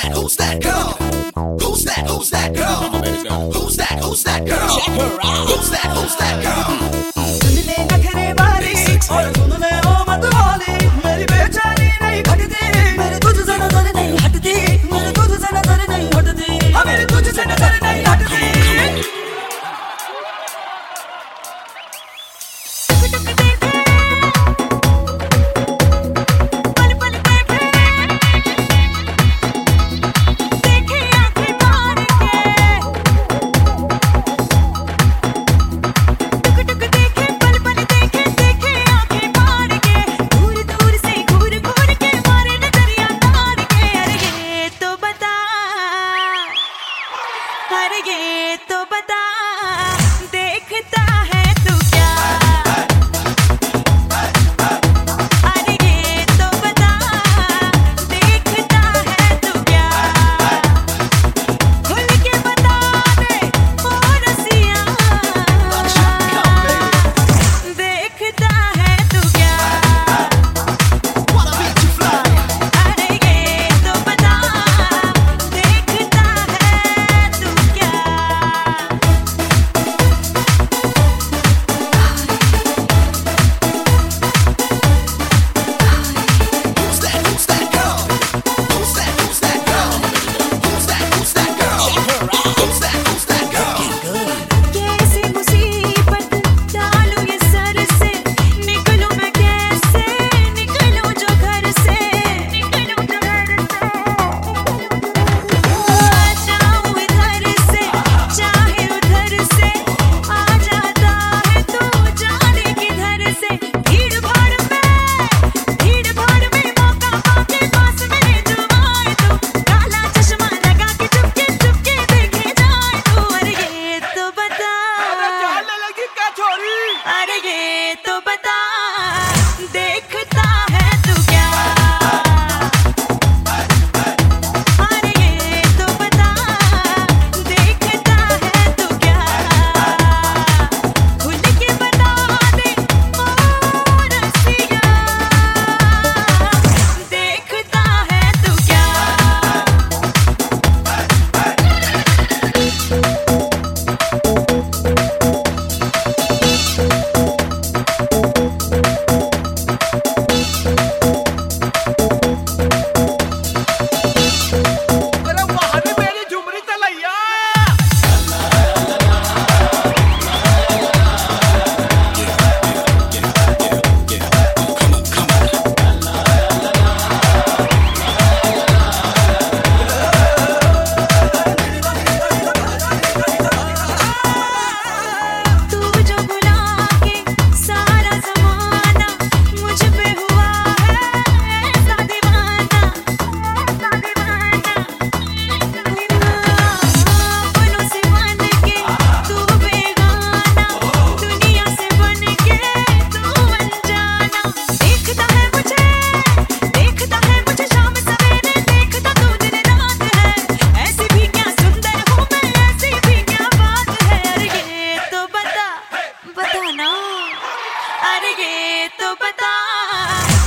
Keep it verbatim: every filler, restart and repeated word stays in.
that? Who's that girl? Who's that? Who's that girl? Who's that? Who's that girl? Check her out. Who's that? Who's that girl? सुन ले नखरे वाली और सुन ले ओ मत वाली, मेरी बेचैनी नहीं घटती, मेरे तुझसे नजर नहीं हटती, मेरे तुझसे नजर नहीं हटती, हाँ मेरे तुझसे नजर नहीं हटती। ये तो बता, देखता है तू क्या? अरे ये तो बता, देखता है तू क्या? खुल के बता दे ओ रसिया, देखता है तू क्या? अरे ये तो बता, देखता है तू क्या? अरे ये तो बता, देखता है तू क्या? अरे ये तो बता, देखता है तू क्या? खुल के बता दे ओ रसिया, देखता है तू क्या? अरे ये तो बता।